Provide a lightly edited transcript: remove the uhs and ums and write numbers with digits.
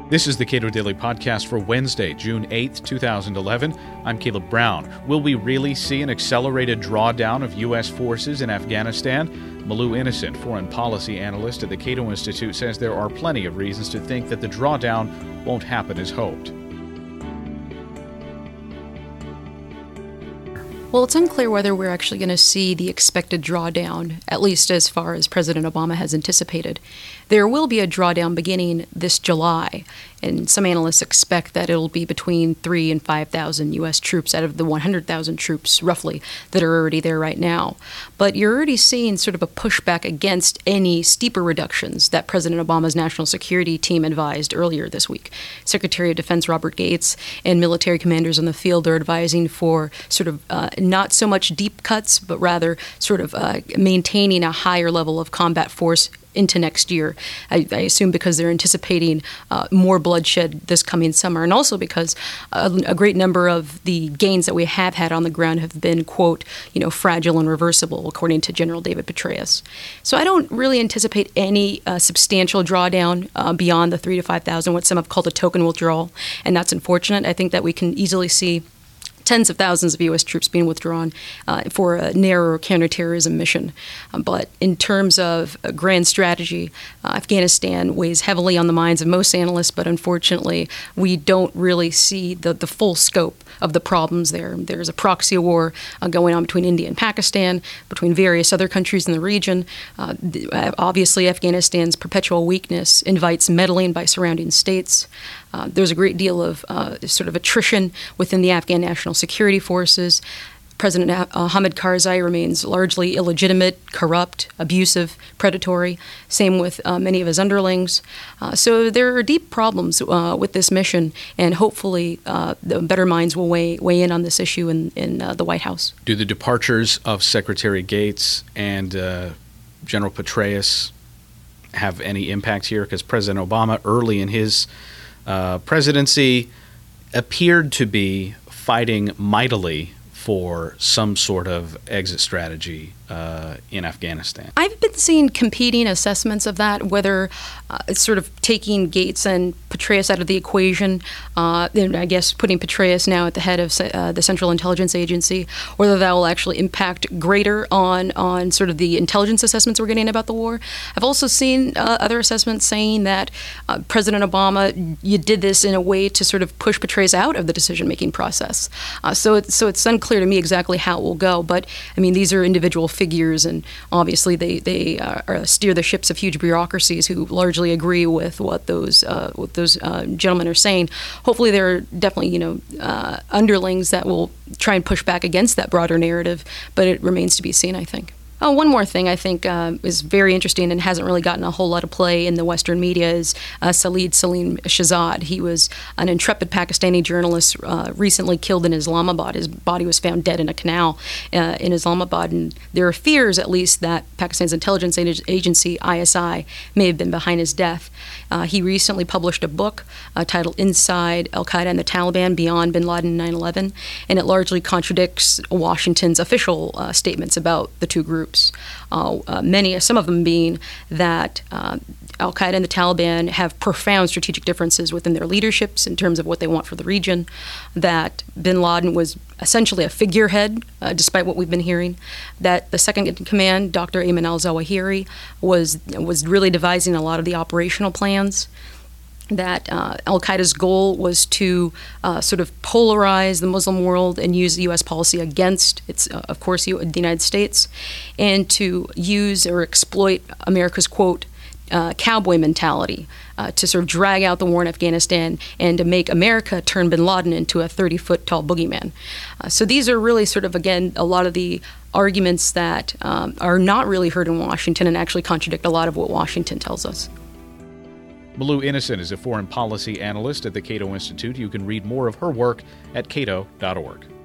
This is the Cato Daily Podcast for Wednesday, June 8th, 2011. I'm Caleb Brown. Will we really see an accelerated drawdown of U.S. forces in Afghanistan? Malou Innocent, foreign policy analyst at the Cato Institute, says there are plenty of reasons to think that the drawdown won't happen as hoped. Well, it's unclear whether we're actually going to see the expected drawdown, at least as far as President Obama has anticipated. There will be a drawdown beginning this July, and some analysts expect that it'll be between 3,000 and 5,000 U.S. troops out of the 100,000 troops, roughly, that are already there right now. But you're already seeing sort of a pushback against any steeper reductions that President Obama's national security team advised earlier this week. Secretary of Defense Robert Gates and military commanders in the field are advising for sort of not so much deep cuts, but rather sort of maintaining a higher level of combat force into next year. I assume because they're anticipating more bloodshed this coming summer, and also because a great number of the gains that we have had on the ground have been, quote, fragile and reversible, according to General David Petraeus. So I don't really anticipate any substantial drawdown beyond the 3,000 to 5,000, what some have called a token withdrawal, and that's unfortunate. I think that we can easily see tens of thousands of U.S. troops being withdrawn for a narrower counterterrorism mission. But in terms of a grand strategy, Afghanistan weighs heavily on the minds of most analysts, but unfortunately, we don't really see the full scope of the problems there. There's a proxy war going on between India and Pakistan, between various other countries in the region. Obviously, Afghanistan's perpetual weakness invites meddling by surrounding states. There's a great deal of sort of attrition within the Afghan National Security Forces. President Hamid Karzai remains largely illegitimate, corrupt, abusive, predatory. Same with many of his underlings. So there are deep problems with this mission, and hopefully the better minds will weigh in on this issue in the White House. Do the departures of Secretary Gates and General Petraeus have any impact here? Because President Obama, early in his presidency, appeared to be fighting mightily for some sort of exit strategy in Afghanistan. I've been seeing competing assessments of that, whether it's sort of taking Gates and Petraeus out of the equation, and I guess putting Petraeus now at the head of the Central Intelligence Agency, whether that will actually impact greater on sort of the intelligence assessments we're getting about the war. I've also seen other assessments saying that President Obama, you did this in a way to sort of push Petraeus out of the decision-making process. So it's unclear to me exactly how it will go, but I mean, these are individual figures, and obviously they steer the ships of huge bureaucracies who largely agree with what those gentlemen are saying. Hopefully, there are definitely underlings that will try and push back against that broader narrative, but it remains to be seen, I think. Oh, one more thing I think is very interesting and hasn't really gotten a whole lot of play in the Western media is Khalid Salim Shahzad. He was an intrepid Pakistani journalist recently killed in Islamabad. His body was found dead in a canal in Islamabad, and there are fears, at least, that Pakistan's intelligence agency, ISI, may have been behind his death. He recently published a book titled Inside Al-Qaeda and the Taliban, Beyond Bin Laden 9/11, and it largely contradicts Washington's official statements about the two groups. Some of them being that Al-Qaeda and the Taliban have profound strategic differences within their leaderships in terms of what they want for the region, that bin Laden was essentially a figurehead, despite what we've been hearing, that the second in command, Dr. Ayman al-Zawahiri, was really devising a lot of the operational plans, that al-Qaeda's goal was to sort of polarize the Muslim world and use the U.S. policy against, of course, the United States, and to use or exploit America's, quote, cowboy mentality to sort of drag out the war in Afghanistan and to make America turn bin Laden into a 30-foot tall boogeyman. So these are really sort of, again, a lot of the arguments that are not really heard in Washington and actually contradict a lot of what Washington tells us. Malou Innocent is a foreign policy analyst at the Cato Institute. You can read more of her work at cato.org.